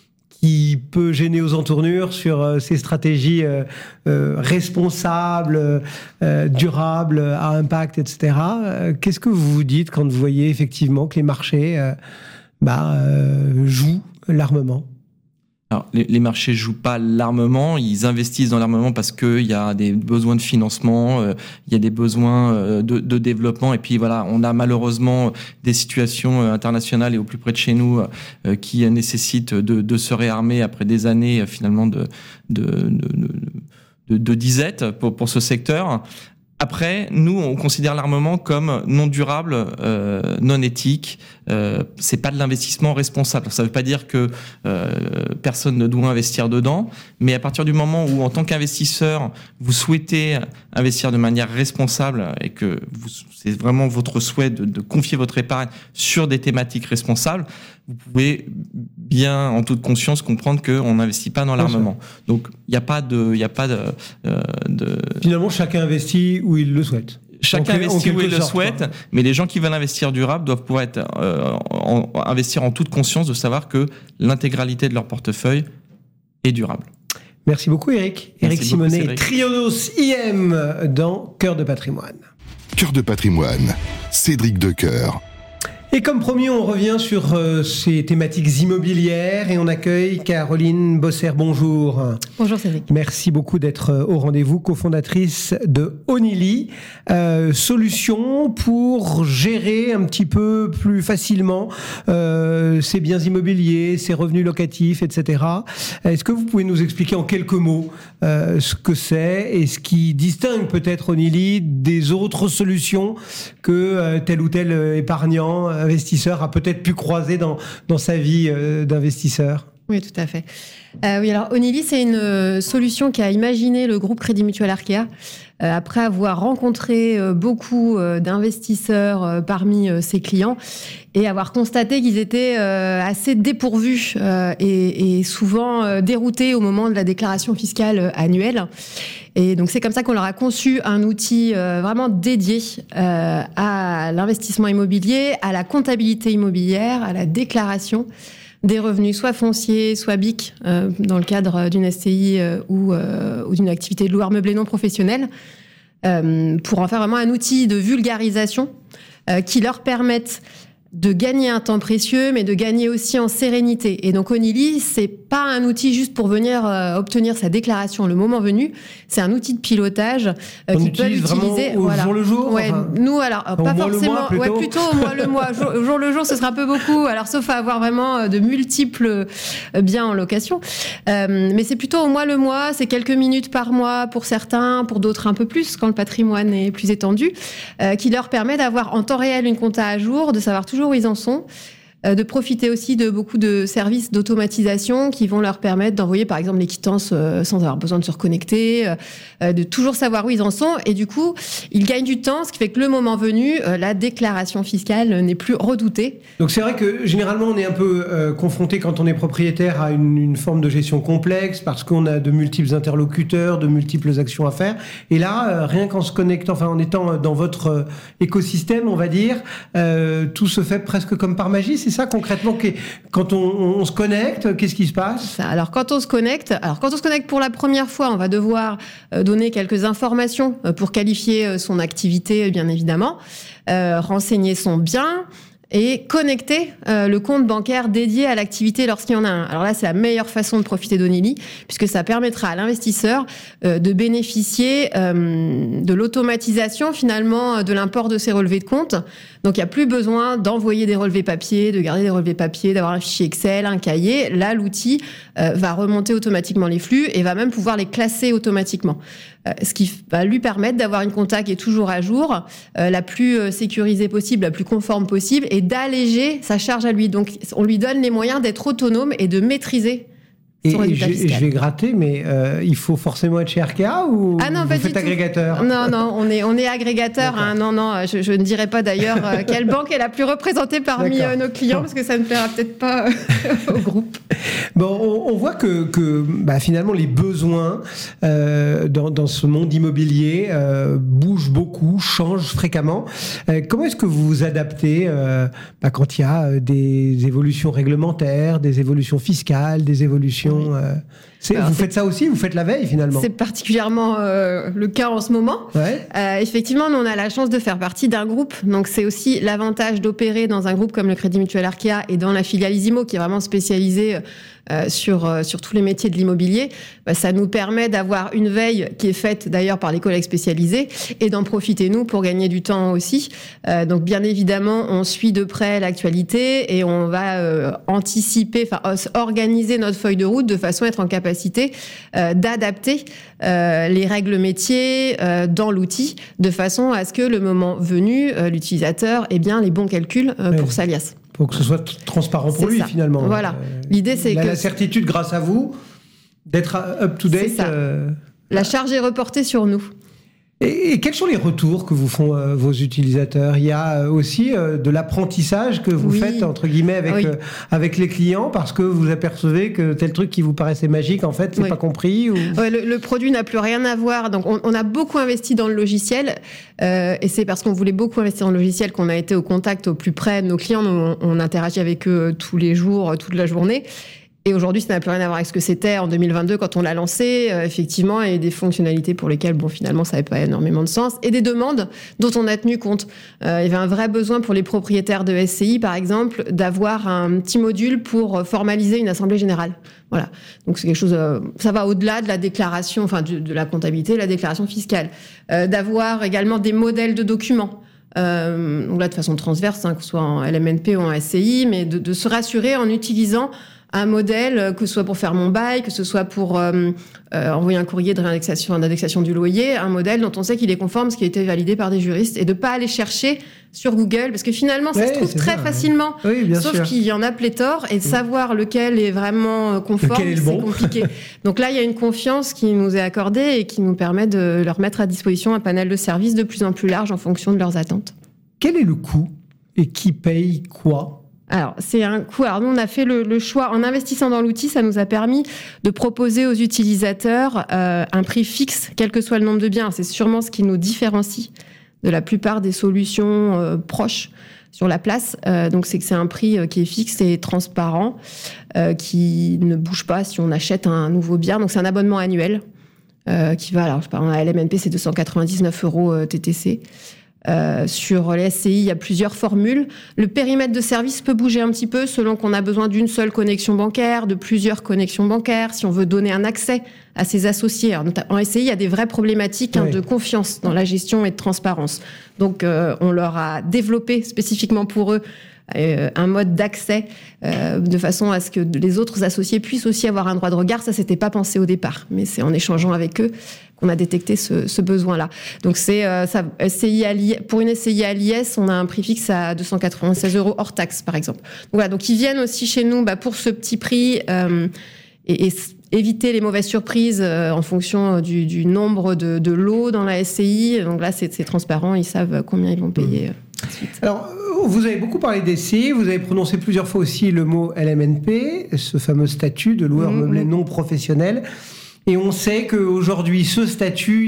qui peut gêner aux entournures sur euh, ces stratégies euh, euh, responsables, euh, durables, à impact, et cetera. Euh, qu'est-ce que vous vous dites quand vous voyez effectivement que les marchés euh, bah, euh, jouent l'armement? Alors, les, les marchés jouent pas l'armement, ils investissent dans l'armement parce qu'il y a des besoins de financement, euh, il y a des besoins euh, de, de développement, et puis voilà, on a malheureusement des situations euh, internationales et au plus près de chez nous euh, qui nécessitent de, de se réarmer après des années euh, finalement de, de, de, de, de, de disette pour, pour ce secteur. Après, nous, on considère l'armement comme non durable, euh, non éthique. Euh, c'est pas de l'investissement responsable. Ça veut pas dire que euh, personne ne doit investir dedans, mais à partir du moment où, en tant qu'investisseur, vous souhaitez investir de manière responsable et que vous, c'est vraiment votre souhait de, de confier votre épargne sur des thématiques responsables, vous pouvez bien, en toute conscience, comprendre qu'on n'investit pas dans l'armement. Donc, il n'y a pas de, il y a pas de, euh, de. Finalement, chacun investit où il le souhaite. Chacun Donc, investit où il le sorte, souhaite, quoi. Mais les gens qui veulent investir durable doivent pouvoir être, euh, en, investir en toute conscience de savoir que l'intégralité de leur portefeuille est durable. Merci beaucoup, Eric. Merci Eric Simonet, beaucoup, Triodos I M dans Cœur de patrimoine. Cœur de patrimoine, Cédric Decoeur. Et comme promis, on revient sur euh, ces thématiques immobilières et on accueille Caroline Bosser. Bonjour. Bonjour Cédric. Merci beaucoup d'être euh, au rendez-vous, cofondatrice de Onily, euh, solution pour gérer un petit peu plus facilement euh, ces biens immobiliers, ces revenus locatifs, et cetera. Est-ce que vous pouvez nous expliquer en quelques mots euh, ce que c'est et ce qui distingue peut-être Onily des autres solutions que euh, tel ou tel euh, épargnant investisseur a peut-être pu croiser dans, dans sa vie euh, d'investisseur? Oui, tout à fait. Euh, oui, alors Onily, c'est une euh, solution qu'a imaginé le groupe Crédit Mutuel Arkéa euh, après avoir rencontré euh, beaucoup euh, d'investisseurs euh, parmi euh, ses clients et avoir constaté qu'ils étaient euh, assez dépourvus euh, et, et souvent euh, déroutés au moment de la déclaration fiscale euh, annuelle. Et donc, c'est comme ça qu'on leur a conçu un outil euh, vraiment dédié euh, à l'investissement immobilier, à la comptabilité immobilière, à la déclaration des revenus, soit fonciers, soit B I C, euh, dans le cadre d'une S C I euh, ou, euh, ou d'une activité de loueur meublé non professionnelle, euh, pour en faire vraiment un outil de vulgarisation euh, qui leur permette de gagner un temps précieux, mais de gagner aussi en sérénité. Et donc Onily, c'est pas un outil juste pour venir euh, obtenir sa déclaration le moment venu. C'est un outil de pilotage euh, qui peut l'utiliser au voilà. jour le jour. Ouais, enfin, nous alors euh, pas forcément. Mois, plutôt. Ouais, plutôt au mois le mois. Jour, jour le jour, ce sera un peu beaucoup. Alors sauf à avoir vraiment de multiples biens en location. Euh, mais c'est plutôt au mois le mois. C'est quelques minutes par mois pour certains, pour d'autres un peu plus quand le patrimoine est plus étendu, euh, qui leur permet d'avoir en temps réel une compta à jour, de savoir toujours où ils en sont, euh, de profiter aussi de beaucoup de services d'automatisation qui vont leur permettre d'envoyer par exemple les quittances euh, sans avoir besoin de se reconnecter, euh, de toujours savoir où ils en sont, et du coup ils gagnent du temps, ce qui fait que le moment venu, euh, la déclaration fiscale n'est plus redoutée. Donc c'est vrai que généralement on est un peu euh, confronté quand on est propriétaire à une, une forme de gestion complexe parce qu'on a de multiples interlocuteurs, de multiples actions à faire, et là euh, rien qu'en se connectant, enfin en étant dans votre euh, écosystème on va dire, euh, tout se fait presque comme par magie. C'est ça concrètement, quand on, on se connecte, qu'est-ce qui se passe ? Alors quand on se connecte, alors quand on se connecte pour la première fois, on va devoir euh, donner quelques informations euh, pour qualifier euh, son activité, bien évidemment, euh, renseigner son bien et connecter euh, le compte bancaire dédié à l'activité lorsqu'il y en a un. Alors là, c'est la meilleure façon de profiter d'Onily, puisque ça permettra à l'investisseur euh, de bénéficier euh, de l'automatisation, finalement, de l'import de ses relevés de compte. Donc, il n'y a plus besoin d'envoyer des relevés papier, de garder des relevés papier, d'avoir un fichier Excel, un cahier. Là, l'outil euh, va remonter automatiquement les flux et va même pouvoir les classer automatiquement. Euh, ce qui va lui permettre d'avoir une compta qui est toujours à jour, euh, la plus euh, sécurisée possible, la plus conforme possible, et d'alléger sa charge à lui. Donc, on lui donne les moyens d'être autonome et de maîtriser son résultat fiscal. Et je vais gratter, mais euh, il faut forcément être chez Arkea ou ah non, vous pas faites du agrégateur tout. Non, non, on est, on est agrégateur. Hein, non, non, je, je ne dirais pas d'ailleurs euh, quelle banque est la plus représentée parmi euh, nos clients, parce que ça ne plaira peut-être pas euh, au groupe. Bon, on, on voit que, que bah, finalement les besoins euh, dans, dans ce monde immobilier euh, bougent beaucoup, changent fréquemment. Euh, comment est-ce que vous vous adaptez euh, bah, quand il y a des évolutions réglementaires, des évolutions fiscales, des évolutions... Euh, c'est, Alors, vous c'est, faites ça aussi, vous faites la veille finalement. C'est particulièrement euh, le cas en ce moment. Ouais. Euh, effectivement, nous, on a la chance de faire partie d'un groupe, donc c'est aussi l'avantage d'opérer dans un groupe comme le Crédit Mutuel Arkea et dans la filiale Isimo qui est vraiment spécialisée euh, sur euh, sur tous les métiers de l'immobilier. Bah, ça nous permet d'avoir une veille qui est faite d'ailleurs par les collègues spécialisés et d'en profiter nous pour gagner du temps aussi. Euh, donc bien évidemment, on suit de près l'actualité et on va euh, anticiper, enfin organiser notre feuille de route de façon à être en capacité Euh, d'adapter euh, les règles métiers euh, dans l'outil de façon à ce que le moment venu, euh, l'utilisateur ait bien les bons calculs euh, oui. pour sa liasse. Pour que ce soit transparent pour c'est lui ça. finalement. Voilà. Euh, L'idée c'est il a que la certitude grâce à vous d'être up to date. C'est ça. Euh... La charge est reportée sur nous. Et, et quels sont les retours que vous font euh, vos utilisateurs ? Il y a aussi euh, de l'apprentissage que vous oui. faites entre guillemets avec oui. euh, avec les clients parce que vous apercevez que tel truc qui vous paraissait magique en fait c'est oui. pas compris. Ou... Ouais, le, le produit n'a plus rien à voir. Donc on, on a beaucoup investi dans le logiciel euh, et c'est parce qu'on voulait beaucoup investir dans le logiciel qu'on a été au contact au plus près de nos clients. On, on interagit avec eux tous les jours, toute la journée. Et aujourd'hui, ça n'a plus rien à voir avec ce que c'était en deux mille vingt-deux quand on l'a lancé. Euh, effectivement, il y a des fonctionnalités pour lesquelles, bon, finalement, ça n'avait pas énormément de sens. Et des demandes dont on a tenu compte. Euh, il y avait un vrai besoin pour les propriétaires de S C I, par exemple, d'avoir un petit module pour formaliser une assemblée générale. Voilà. Donc, c'est quelque chose, euh, ça va au-delà de la déclaration, enfin, de, de la comptabilité, la déclaration fiscale. Euh, d'avoir également des modèles de documents. Euh, donc là, de façon transverse, hein, que ce soit en L M N P ou en S C I, mais de, de se rassurer en utilisant un modèle, que ce soit pour faire mon bail, que ce soit pour euh, euh, envoyer un courrier de réindexation, d'indexation du loyer, un modèle dont on sait qu'il est conforme, ce qui a été validé par des juristes, et de pas aller chercher sur Google, parce que finalement, ça ouais, se trouve très ça, facilement. Oui, bien sauf sûr. qu'il y en a pléthore, et de savoir lequel est vraiment conforme, lequel est le bon. C'est compliqué. Donc là, il y a une confiance qui nous est accordée et qui nous permet de leur mettre à disposition un panel de services de plus en plus large en fonction de leurs attentes. Quel est le coût et qui paye quoi ? Alors, c'est un coût. Alors, nous, on a fait le, le choix, en investissant dans l'outil, ça nous a permis de proposer aux utilisateurs euh, un prix fixe, quel que soit le nombre de biens. C'est sûrement ce qui nous différencie de la plupart des solutions euh, proches sur la place. Euh, donc, c'est que c'est un prix euh, qui est fixe et transparent, euh, qui ne bouge pas si on achète un nouveau bien. Donc, c'est un abonnement annuel euh, qui va, alors, je sais pas, en L M N P, c'est deux cent quatre-vingt-dix-neuf euros euh, T T C. Euh, sur les S C I, il y a plusieurs formules. Le périmètre de service peut bouger un petit peu selon qu'on a besoin d'une seule connexion bancaire, de plusieurs connexions bancaires, si on veut donner un accès à ses associés. Alors, en S C I, il y a des vraies problématiques hein, oui. de confiance dans la gestion et de transparence. Donc, euh, on leur a développé spécifiquement pour eux euh, un mode d'accès euh, de façon à ce que les autres associés puissent aussi avoir un droit de regard. Ça, c'était pas pensé au départ, mais c'est en échangeant avec eux qu'on a détecté ce, ce besoin-là. Donc, c'est euh, ça, S C I à l'I S, pour une S C I à l'I S, on a un prix fixe à deux cent quatre-vingt-seize euros hors taxe, par exemple. Donc, voilà, donc ils viennent aussi chez nous bah, pour ce petit prix euh, et, et éviter les mauvaises surprises euh, en fonction du, du nombre de, de lots dans la S C I. Donc là, c'est, c'est transparent, ils savent combien ils vont payer. Euh, ensuite. Alors, vous avez beaucoup parlé des S C I, vous avez prononcé plusieurs fois aussi le mot L M N P, ce fameux statut de loueur mmh, meublé mmh. non professionnel. Et on sait qu'aujourd'hui, ce statut,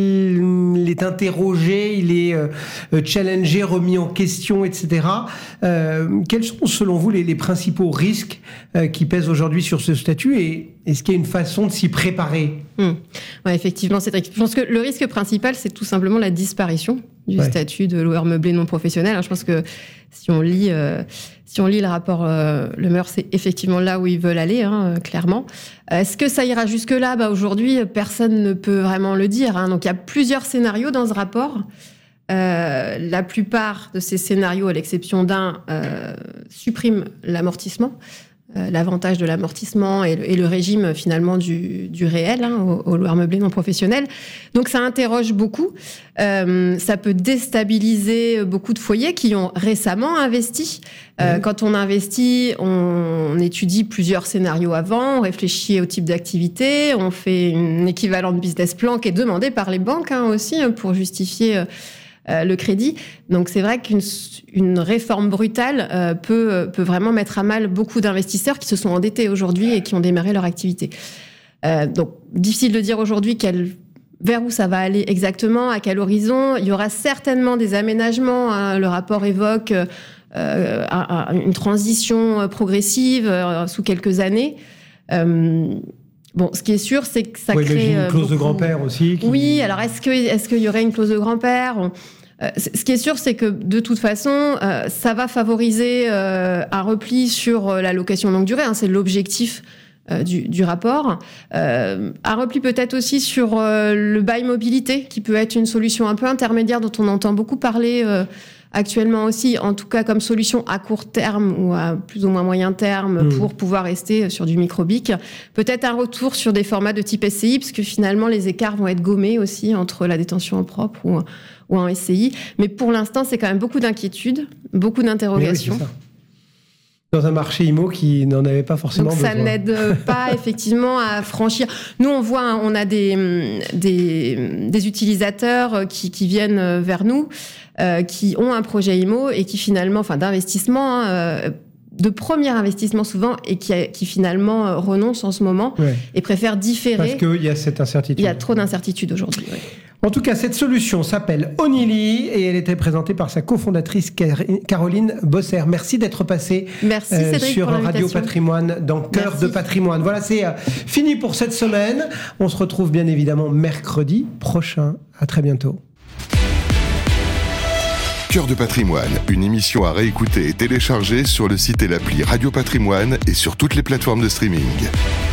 il est interrogé, il est euh, challengé, remis en question, et cetera. Euh, quels sont, selon vous, les, les principaux risques euh, qui pèsent aujourd'hui sur ce statut et est-ce qu'il y a une façon de s'y préparer ? Mmh. Ouais, effectivement, c'est vrai. Je pense que le risque principal, c'est tout simplement la disparition du ouais. statut de loueur meublé non professionnel. Alors, je pense que si on lit, euh, si on lit le rapport euh, Le Meur, c'est effectivement là où ils veulent aller, hein, clairement. Est-ce que ça ira jusque-là ? Bah, aujourd'hui, personne ne peut vraiment le dire. Hein. Donc, il y a plusieurs scénarios dans ce rapport. Euh, la plupart de ces scénarios, à l'exception d'un, euh, suppriment l'amortissement. Euh, l'avantage de l'amortissement et le, et le régime finalement du, du réel hein, au, au loueur meublé non professionnel. Donc ça interroge beaucoup. Euh, ça peut déstabiliser beaucoup de foyers qui ont récemment investi. Euh, mmh. Quand on investit, on, on étudie plusieurs scénarios avant, on réfléchit au type d'activité, on fait une équivalent de business plan qui est demandé par les banques hein, aussi pour justifier euh, Euh, le crédit. Donc c'est vrai qu'une une réforme brutale euh, peut, peut vraiment mettre à mal beaucoup d'investisseurs qui se sont endettés aujourd'hui et qui ont démarré leur activité. Euh, donc difficile de dire aujourd'hui quel, vers où ça va aller exactement, à quel horizon. Il y aura certainement des aménagements. Hein. Le rapport évoque euh, un, une transition progressive euh, sous quelques années. Euh, Bon, ce qui est sûr, c'est que ça oui, crée... une clause beaucoup... de grand-père aussi. Qui... Oui, alors est-ce que, est-ce qu'il y aurait une clause de grand-père ? euh, Ce qui est sûr, c'est que de toute façon, euh, ça va favoriser euh, un repli sur la location longue durée. Hein, c'est l'objectif euh, du, du rapport. Euh, un repli peut-être aussi sur euh, le bail mobilité, qui peut être une solution un peu intermédiaire dont on entend beaucoup parler euh, actuellement aussi, en tout cas comme solution à court terme ou à plus ou moins moyen terme mmh. pour pouvoir rester sur du micro-bic. Peut-être un retour sur des formats de type S C I, parce que finalement les écarts vont être gommés aussi entre la détention en propre ou, ou en S C I. Mais pour l'instant, c'est quand même beaucoup d'inquiétudes, beaucoup d'interrogations. Oui, dans un marché immo qui n'en avait pas forcément Donc besoin. Ça n'aide pas effectivement à franchir. Nous, on voit, on a des, des, des utilisateurs qui, qui viennent vers nous, euh, qui ont un projet immo et qui finalement, enfin d'investissement, hein, de premier investissement souvent, et qui, qui finalement renoncent en ce moment ouais. et préfèrent différer. Parce qu'il y a cette incertitude. Il y a trop d'incertitudes aujourd'hui. Ouais. En tout cas, cette solution s'appelle Onily et elle était présentée par sa cofondatrice Caroline Bosser. Merci d'être passée Merci, euh, sur Radio Patrimoine dans Cœur de Patrimoine. Voilà, c'est euh, fini pour cette semaine. On se retrouve bien évidemment mercredi prochain. À très bientôt. Cœur de Patrimoine, une émission à réécouter et télécharger sur le site et l'appli Radio Patrimoine et sur toutes les plateformes de streaming.